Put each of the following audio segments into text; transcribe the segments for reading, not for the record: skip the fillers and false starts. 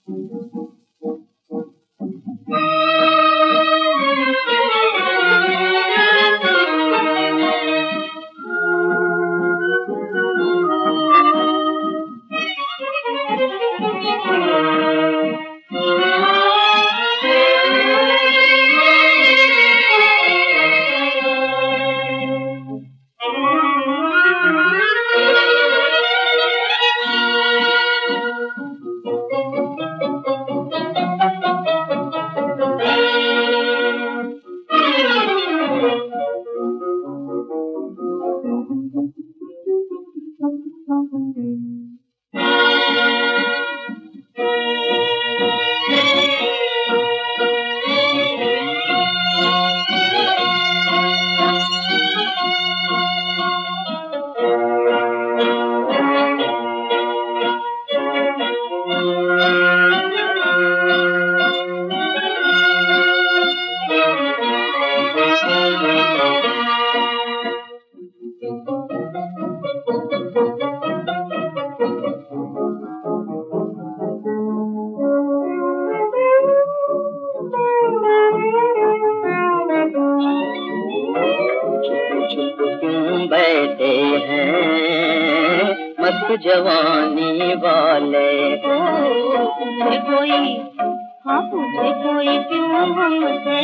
बैठे हैं मस्त जवानी वाले। पूछे कोई, हाँ पूछे कोई क्यों हमसे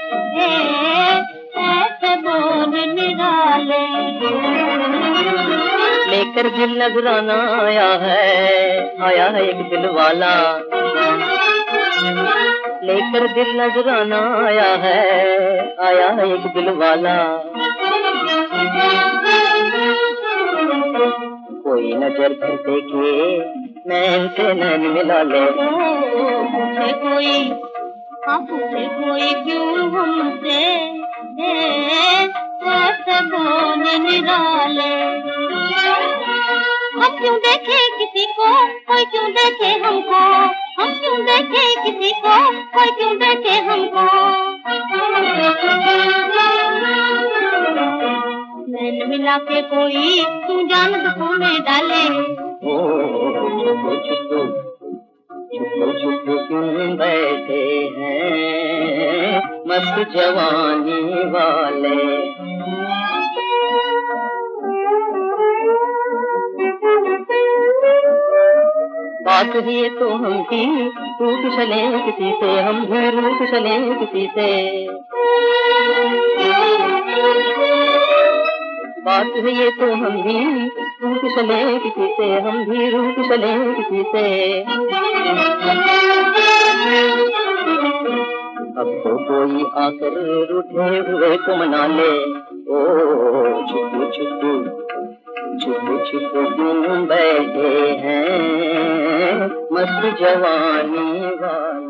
ऐसे बोल निराले। लेकर दिल नजराना आया है एक दिल वाला। लेकर दिल नजराना आया है एक दिल वाला। कोई नजर कर देखे नैन से नैन मिला ले। पूछे कोई, हाँ पूछे कोई क्यों हमसे ऐसे बोल निराले। हम क्यों देखे किसी को, कोई क्यों देखे हमको। हम क्यों देखे किसी को, कोई क्यों देखे हमको। नैन मिला के कोई क्यों जान दुखों में डाले। छुप क्यों बैठे हैं मस्त जवानी वाले। बात ही तो हम भी रूठ चले किसी से, हम भी रूठ चले किसी से। बात है ये तो हम भी रूठ चले किसी से, हम भी रूठ चले किसी से। अब तो कोई आकर रूठे हुए को मना ले। ओ छुप छुप क्यों बैठे हैं मस्त जवानी वाले।